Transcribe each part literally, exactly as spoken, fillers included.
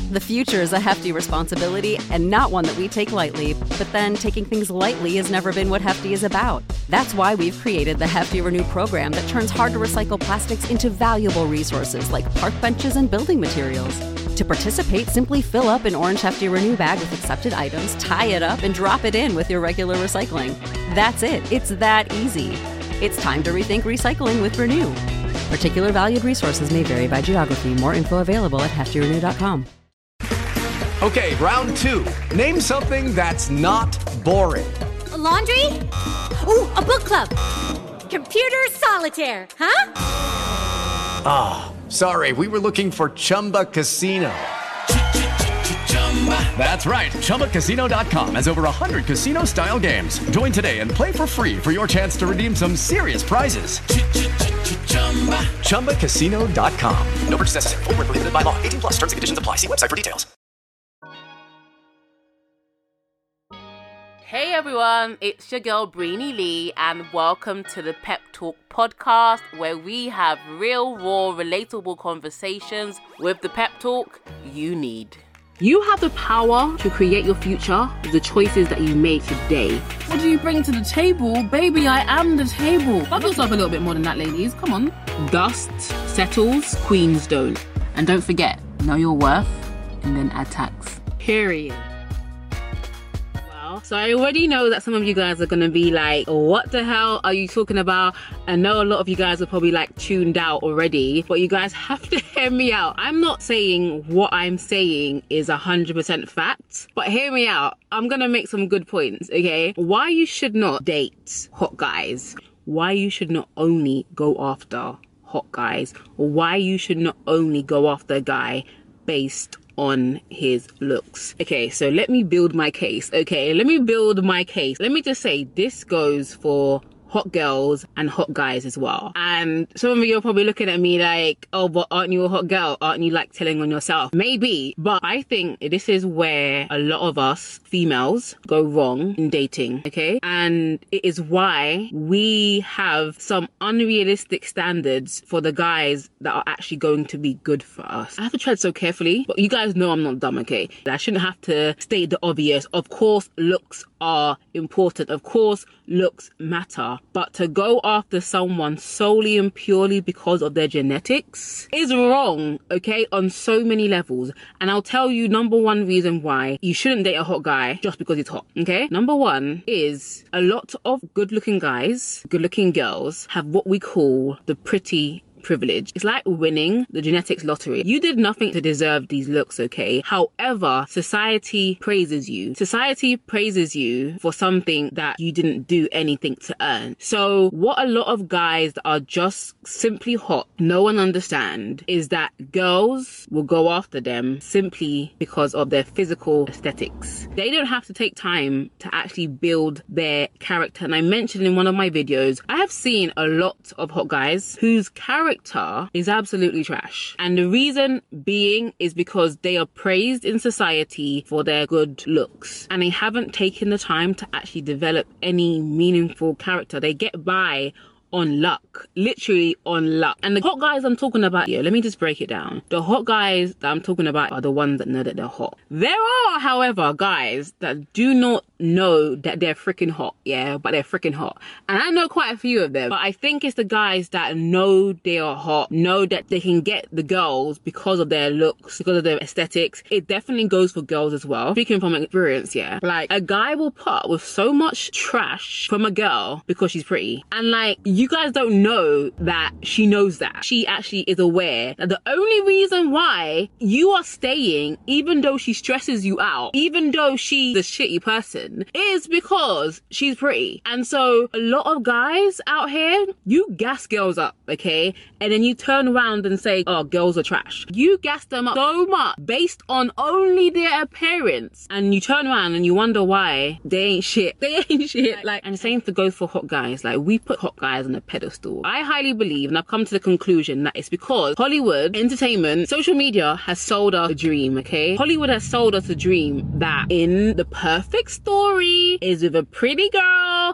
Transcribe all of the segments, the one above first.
The future is a hefty responsibility and not one that we take lightly, but then taking things lightly has never been what Hefty is about. That's why we've created the Hefty Renew program that turns hard-to-recycle plastics into valuable resources like park benches and building materials. To participate, simply fill up an orange Hefty Renew bag with accepted items, tie it up, and drop it in with your regular recycling. That's it. It's that easy. It's time to rethink recycling with Renew. Particular valued resources may vary by geography. More info available at hefty renew dot com. Okay, round two. Name something that's not boring. A laundry? Ooh, a book club. Computer solitaire, huh? Ah, oh, sorry, we were looking for Chumba Casino. That's right, Chumba Casino dot com has over one hundred casino-style games. Join today and play for free for your chance to redeem some serious prizes. Chumba Casino dot com. No purchase necessary. Void where prohibited by law. eighteen plus terms and conditions apply. See website for details. Hey everyone, it's your girl Brainy Lee and welcome to the Pep Talk podcast where we have real, raw, relatable conversations with the pep talk you need. You have the power to create your future with the choices that you make today. What do you bring to the table? Baby, I am the table. Love yourself a little bit more than that, ladies. Come on. Dust settles, queens don't. And don't forget, know your worth and then add tax. Period. So I already know that some of you guys are going to be like, what the hell are you talking about? I know a lot of you guys are probably like tuned out already, but you guys have to hear me out. I'm not saying what I'm saying is one hundred percent fact, but hear me out. I'm going to make some good points, okay? Why you should not date hot guys. Why you should not only go after hot guys. Or why you should not only go after a guy based on his looks. Okay, so let me build my case. Okay, let me build my case. Let me just say this goes for hot girls and hot guys as well. And some of you are probably looking at me like, oh, but aren't you a hot girl? Aren't you like telling on yourself? Maybe, but I think this is where a lot of us females go wrong in dating, okay? And it is why we have some unrealistic standards for the guys that are actually going to be good for us. I have to tread so carefully, but you guys know I'm not dumb, okay? I shouldn't have to state the obvious. Of course, looks are important. Of course, looks matter. But to go after someone solely and purely because of their genetics is wrong, okay, on so many levels. And I'll tell you number one reason why you shouldn't date a hot guy just because he's hot, okay? Number one is a lot of good-looking guys, good-looking girls have what we call the pretty privilege. It's like winning the genetics lottery. You did nothing to deserve these looks, okay? However, society praises you. Society praises you for something that you didn't do anything to earn. So what a lot of guys that are just simply hot, no one understand, is that girls will go after them simply because of their physical aesthetics. They don't have to take time to actually build their character. And I mentioned in one of my videos, I have seen a lot of hot guys whose character is absolutely trash. And the reason being is because they are praised in society for their good looks and they haven't taken the time to actually develop any meaningful character. They get by on luck, literally on luck. And the hot guys I'm talking about here, let me just break it down. The hot guys that I'm talking about are the ones that know that they're hot. There are, however, guys that do not know that they're freaking hot, yeah, but they're freaking hot. And I know quite a few of them, but I think it's the guys that know they are hot, know that they can get the girls because of their looks, because of their aesthetics. It definitely goes for girls as well. Speaking from experience, yeah. Like, a guy will put up with so much trash from a girl because she's pretty. And like, you guys don't know that she knows that. She actually is aware that the only reason why you are staying, even though she stresses you out, even though she's a shitty person, is because she's pretty. And so a lot of guys out here, you gas girls up, okay? And then you turn around and say, oh, girls are trash. You gas them up so much based on only their appearance. And you turn around and you wonder why they ain't shit. They ain't shit. Like, and the same to go for hot guys. Like, we put hot guys on a pedestal. I highly believe, and I've come to the conclusion that it's because Hollywood, entertainment, social media has sold us a dream, okay? Hollywood has sold us a dream that in the perfect story is with a pretty girl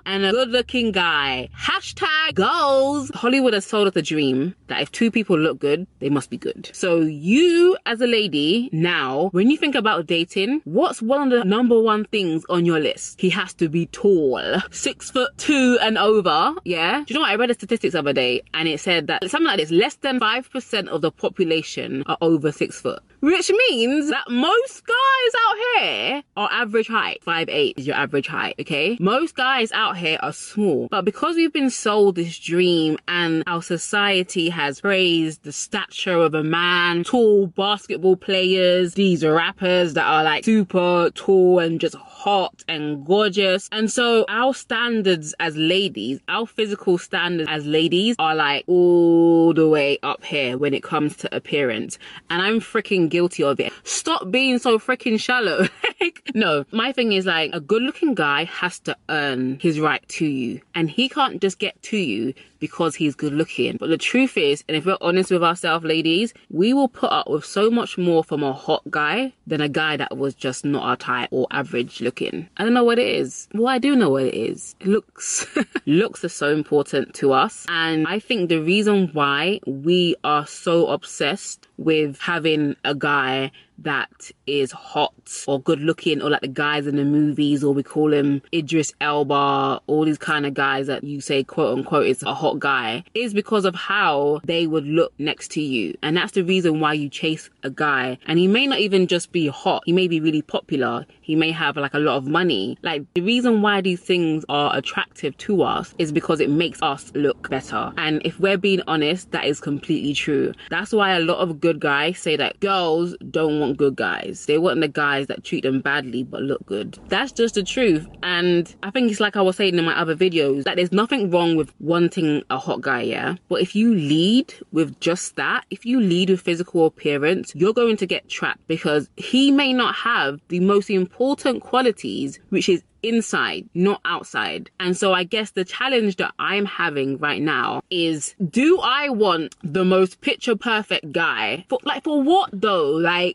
and a good-looking guy. Hashtag goals. Hollywood has sold us a dream that if two people look good, they must be good. So you, as a lady, now, when you think about dating, what's one of the number one things on your list? He has to be tall. Six foot two and over, yeah? Do you know what? I read the statistics the other day, and it said that something like this, less than five percent of the population are over six foot. Which means that most guys out here are average height. five eight is your average height, okay? Most guys out here are small. But because we've been sold this dream and our society has praised the stature of a man, tall basketball players, these rappers that are like super tall and just hot and gorgeous. And so our standards as ladies, our physical standards as ladies are like all the way up here when it comes to appearance. And I'm freaking guilty of it. Stop being so freaking shallow. Like, no, my thing is like a good looking guy has to earn his right to you. And he can't just get to you because he's good looking. But the truth is, and if we're honest with ourselves, ladies, we will put up with so much more from a hot guy than a guy that was just not our type or average looking. I don't know what it is. Well, I do know what it is. Looks. Looks are so important to us. And I think the reason why we are so obsessed with having a guy that is hot or good looking, or like the guys in the movies, or we call him Idris Elba, all these kind of guys that you say quote unquote is a hot guy, is because of how they would look next to you. And that's the reason why you chase a guy. And he may not even just be hot, he may be really popular, he may have like a lot of money. Like, the reason why these things are attractive to us is because it makes us look better. And if we're being honest, that is completely true. That's why a lot of good guys say that girls don't want good guys. They want the guys that treat them badly but look good. That's just the truth. And I think it's like I was saying in my other videos, that there's nothing wrong with wanting a hot guy, yeah? But if you lead with just that, if you lead with physical appearance, you're going to get trapped, because he may not have the most important qualities, which is inside, not outside. And so I guess the challenge that I'm having right now is, do I want the most picture perfect guy? For, like, for what though? Like,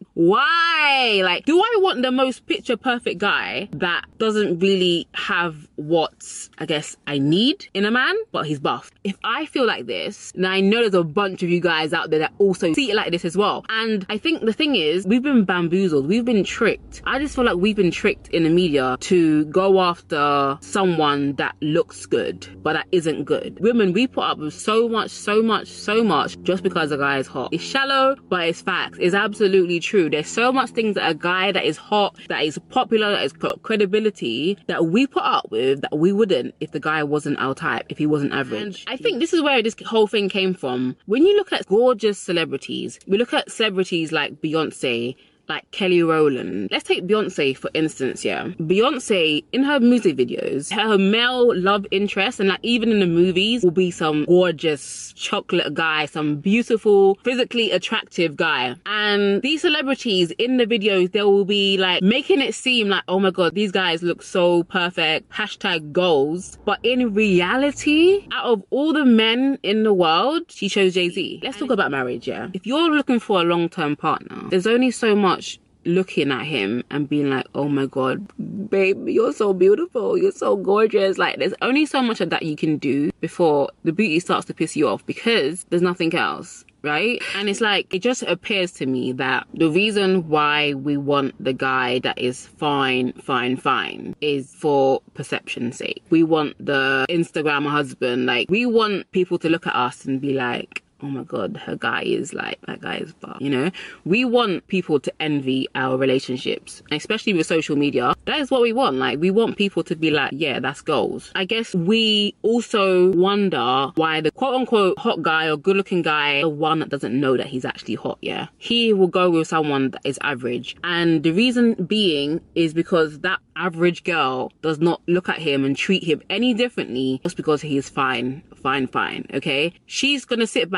why? Like, do I want the most picture perfect guy that doesn't really have what I guess I need in a man, but he's buff? If I feel like this, then I know there's a bunch of you guys out there that also see it like this as well. And I think the thing is, we've been bamboozled, we've been tricked. I just feel like we've been tricked in the media to go after someone that looks good but that isn't good. Women, we put up with so much so much so much just because a guy is hot. It's shallow, but it's facts. It's absolutely true. There's so much things that a guy that is hot, that is popular, that has got credibility, that we put up with that we wouldn't if the guy wasn't our type, if he wasn't average. And I think this is where this whole thing came from. When you look at gorgeous celebrities, we look at celebrities like Beyonce, like Kelly Rowland. Let's take Beyonce for instance, yeah. Beyonce, in her music videos, her male love interest, and like even in the movies, will be some gorgeous chocolate guy, some beautiful, physically attractive guy. And these celebrities in the videos, they will be like making it seem like, oh my god, these guys look so perfect, hashtag goals. But in reality, out of all the men in the world, she chose Jay-Z. Let's talk about marriage, yeah. If you're looking for a long-term partner, there's only so much looking at him and being like, oh my god, babe, you're so beautiful, you're so gorgeous. Like, there's only so much of that you can do before the beauty starts to piss you off, because there's nothing else, right? And it's like, it just appears to me that the reason why we want the guy that is fine, fine, fine is for perception's sake. We want the Instagram husband. Like, we want people to look at us and be like, oh my god, her guy is like, that guy is buff, you know? We want people to envy our relationships, especially with social media. That is what we want. Like, we want people to be like, yeah, that's goals. I guess we also wonder why the quote-unquote hot guy or good-looking guy, the one that doesn't know that he's actually hot, yeah, he will go with someone that is average. And the reason being is because that average girl does not look at him and treat him any differently just because he is fine, fine, fine, okay? She's gonna sit back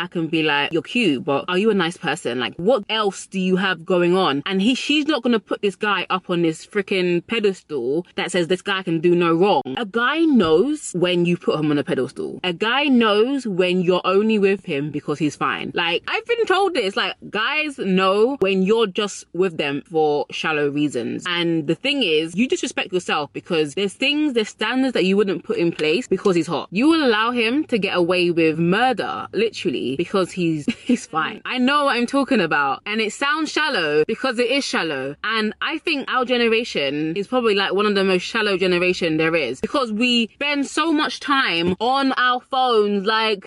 back and be like, you're cute, but are you a nice person? Like, what else do you have going on? And he, she's not gonna put this guy up on this freaking pedestal that says this guy can do no wrong. A guy knows when you put him on a pedestal. A guy knows when you're only with him because he's fine. Like, I've been told this, like, guys know when you're just with them for shallow reasons. And the thing is, you disrespect yourself because there's things, there's standards that you wouldn't put in place because he's hot. You will allow him to get away with murder, literally, because he's he's fine. I know what I'm talking about. And it sounds shallow because it is shallow. And I think our generation is probably like one of the most shallow generation there is, because we spend so much time on our phones, like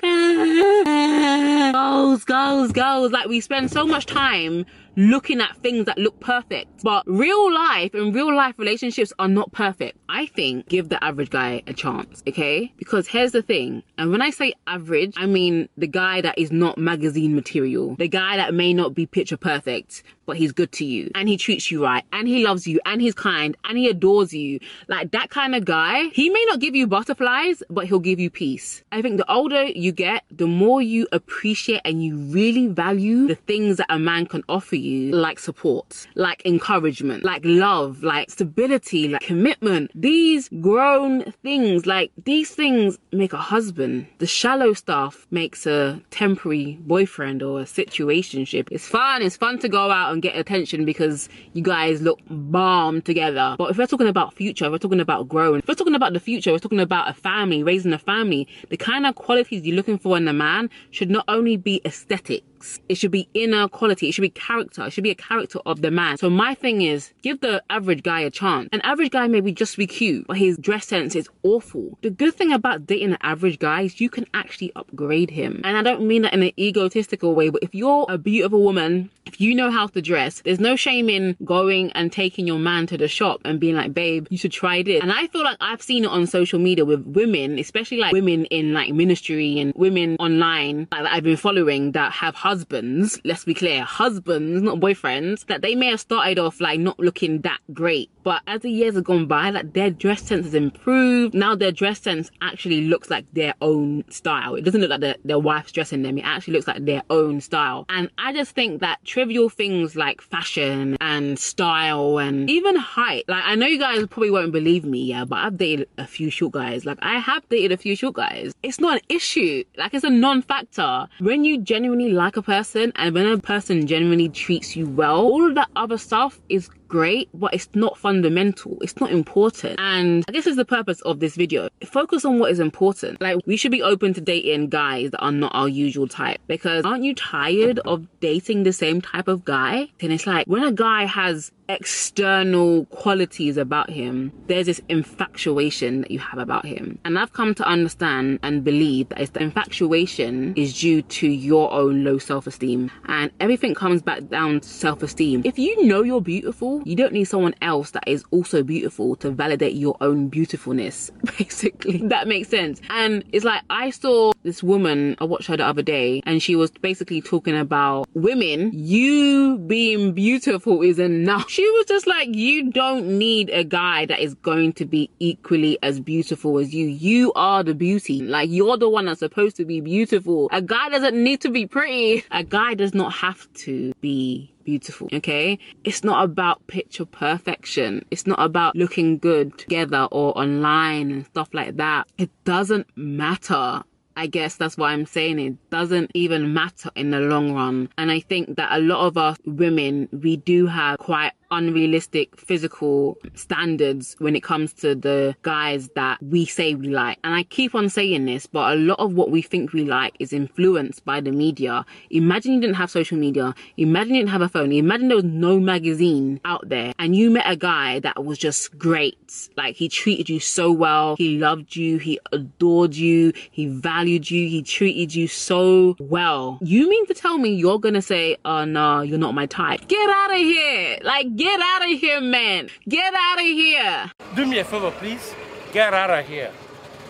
goals, goals, goals. Like, we spend so much time looking at things that look perfect, but real life and real life relationships are not perfect. I think give the average guy a chance, okay? Because here's the thing, and when I say average, I mean the guy that is not magazine material, the guy that may not be picture perfect, but he's good to you and he treats you right and he loves you and he's kind and he adores you. Like, that kind of guy, he may not give you butterflies, but he'll give you peace. I think the older you get, the more you appreciate and you really value the things that a man can offer you, like support, like encouragement, like love, like stability, like commitment. These grown things, like, these things make a husband. The shallow stuff makes a temporary boyfriend or a situationship. It's fun, it's fun to go out and get attention because you guys look bomb together. But if we're talking about future, if we're talking about growing, if we're talking about the future, we're talking about a family, raising a family, the kind of qualities you're looking for in a man should not only be aesthetic, it should be inner quality, it should be character, it should be a character of the man. So my thing is, give the average guy a chance. An average guy maybe just be cute, but his dress sense is awful. The good thing about dating an average guy is you can actually upgrade him. And I don't mean that in an egotistical way, but if you're a beautiful woman, if you know how to dress, there's no shame in going and taking your man to the shop and being like, babe, you should try this. And I feel like I've seen it on social media with women, especially like women in like ministry and women online, like, that I've been following, that have husbands, let's be clear, husbands, not boyfriends, that they may have started off like not looking that great, but as the years have gone by, like, their dress sense has improved. Now their dress sense actually looks like their own style. It doesn't look like their, their wife's dressing them, it actually looks like their own style. And I just think that trivial things like fashion and style and even height, like, I know you guys probably won't believe me, yeah, but I've dated a few short guys. Like, I have dated a few short guys. It's not an issue, like, it's a non-factor. When you genuinely like a person and when a person genuinely treats you well, all of that other stuff is great, but it's not fundamental, it's not important. And this is the purpose of this video. Focus on what is important. Like, we should be open to dating guys that are not our usual type, because aren't you tired of dating the same type of guy? And it's like, when a guy has external qualities about him, there's this infatuation that you have about him. And I've come to understand and believe that it's the infatuation is due to your own low self-esteem, and everything comes back down to self-esteem. If you know you're beautiful, you don't need someone else that is also beautiful to validate your own beautifulness, basically. That makes sense. And it's like, I saw this woman, I watched her the other day, and she was basically talking about women, you being beautiful is enough. She was just like, you don't need a guy that is going to be equally as beautiful as you. You are the beauty. Like, you're the one that's supposed to be beautiful. A guy doesn't need to be pretty. A guy does not have to be beautiful, okay? It's not about picture perfection. It's not about looking good together or online and stuff like that. It doesn't matter. I guess that's why I'm saying it doesn't even matter in the long run. And I think that a lot of us women, we do have quite unrealistic physical standards when it comes to the guys that we say we like. And I keep on saying this, but a lot of what we think we like is influenced by the media. Imagine you didn't have social media. Imagine you didn't have a phone. Imagine there was no magazine out there and you met a guy that was just great. Like, he treated you so well. He loved you. He adored you. He valued you. He treated you so well. You mean to tell me you're gonna say, oh no, you're not my type? Get out of here. Like, get out of here, man. Get out of here. Do me a favor, please. Get out of here.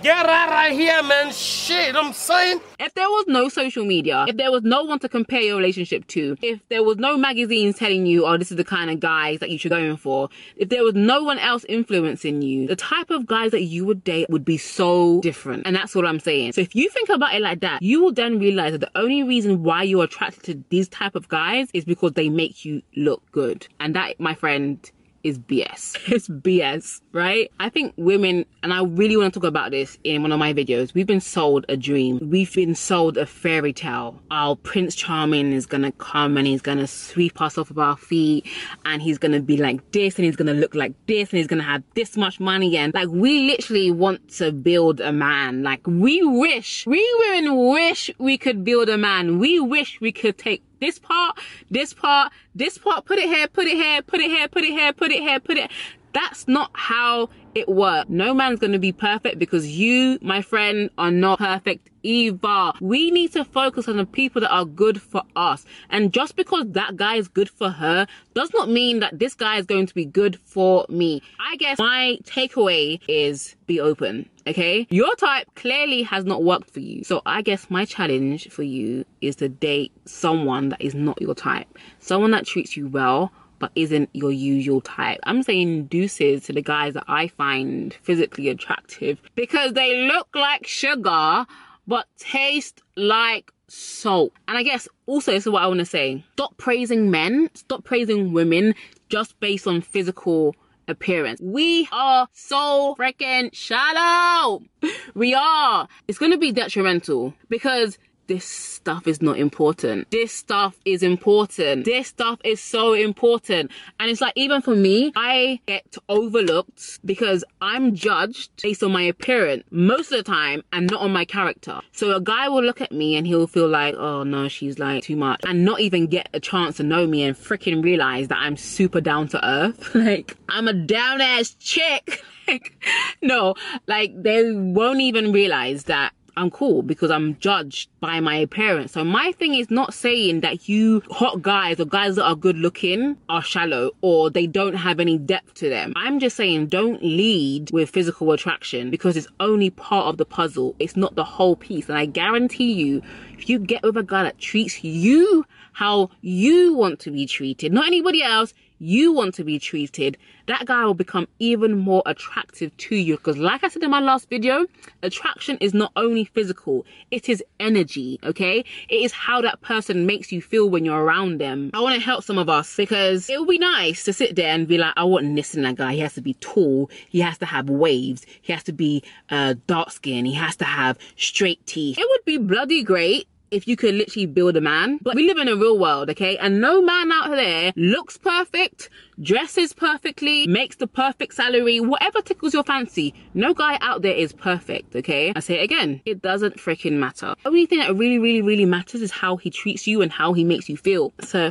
Get out of here, man. Shit, I'm saying. If there was no social media, if there was no one to compare your relationship to, if there was no magazines telling you, oh, this is the kind of guys that you should go in for, if there was no one else influencing you, the type of guys that you would date would be so different. And that's what I'm saying. So if you think about it like that, you will then realize that the only reason why you're attracted to these type of guys is because they make you look good. And that, my friend, is B S. It's B S, right? I think women, and I really want to talk about this in one of my videos, we've been sold a dream. We've been sold a fairy tale. Our Prince Charming is gonna come and he's gonna sweep us off of our feet and he's gonna be like this and he's gonna look like this and he's gonna have this much money. And like, we literally want to build a man. Like, we wish, we women wish we could build a man. We wish we could take this part, this part, this part, put it here, put it here, put it here, put it here, put it here, put it. That's not how it works. No man's gonna be perfect because you, my friend, are not perfect either. We need to focus on the people that are good for us. And just because that guy is good for her does not mean that this guy is going to be good for me. I guess my takeaway is be open, okay? Your type clearly has not worked for you. So I guess my challenge for you is to date someone that is not your type. Someone that treats you well, but isn't your usual type. I'm saying deuces to the guys that I find physically attractive because they look like sugar but taste like salt. And I guess also this is what I want to say. Stop praising men, stop praising women just based on physical appearance. We are so freaking shallow. We are. It's going to be detrimental because this stuff is not important. This stuff is important. This stuff is so important. And it's like, even for me, I get overlooked because I'm judged based on my appearance most of the time and not on my character. So a guy will look at me and he'll feel like, oh no, she's like too much, and not even get a chance to know me and freaking realize that I'm super down to earth. Like, I'm a down ass chick. Like, no, like they won't even realize that I'm cool because I'm judged by my appearance. So my thing is not saying that you hot guys or guys that are good looking are shallow or they don't have any depth to them. I'm just saying don't lead with physical attraction because it's only part of the puzzle. It's not the whole piece. And I guarantee you, if you get with a guy that treats you how you want to be treated, not anybody else, you want to be treated, that guy will become even more attractive to you. Because like I said in my last video, attraction is not only physical, it is energy, okay? It is how that person makes you feel when you're around them. I want to help some of us because it would be nice to sit there and be like, I want this in that guy. He has to be tall, he has to have waves, he has to be uh, dark skin, he has to have straight teeth. It would be bloody great if you could literally build a man. But we live in a real world, okay? And no man out there looks perfect, dresses perfectly, makes the perfect salary, whatever tickles your fancy. No guy out there is perfect, okay? I say it again, it doesn't freaking matter. The only thing that really, really, really matters is how he treats you and how he makes you feel. So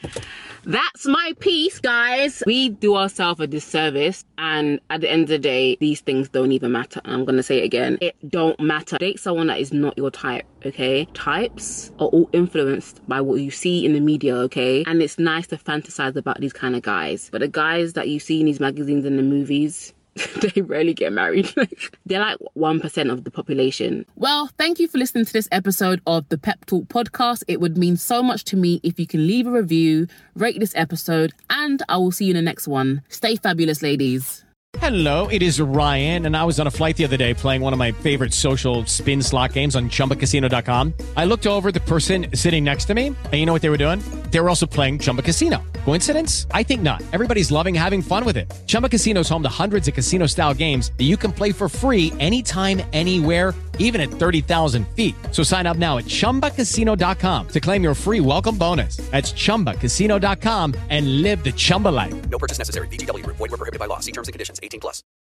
that's my piece, guys. We do ourselves a disservice, and at the end of the day, these things don't even matter. And I'm gonna say it again, it don't matter. Date someone that is not your type, okay? Types are all influenced by what you see in the media, okay? And it's nice to fantasize about these kind of guys, but the guys that you see in these magazines and the movies, they rarely get married. They're like one percent of the population. Well, thank you for listening to this episode of the Pep Talk podcast. It would mean so much to me if you can leave a review, rate this episode, and I will see you in the next one. Stay fabulous, ladies. Hello, it is Ryan, and I was on a flight the other day playing one of my favorite social spin slot games on Chumba Casino dot com. I looked over at the person sitting next to me, and you know what they were doing? They were also playing Chumba Casino. Coincidence? I think not. Everybody's loving having fun with it. Chumba Casino is home to hundreds of casino-style games that you can play for free anytime, anywhere, even at thirty thousand feet. So sign up now at Chumba Casino dot com to claim your free welcome bonus. That's Chumba Casino dot com and live the Chumba life. No purchase necessary. V G W. Void where prohibited by law. See terms and conditions. eighteen plus.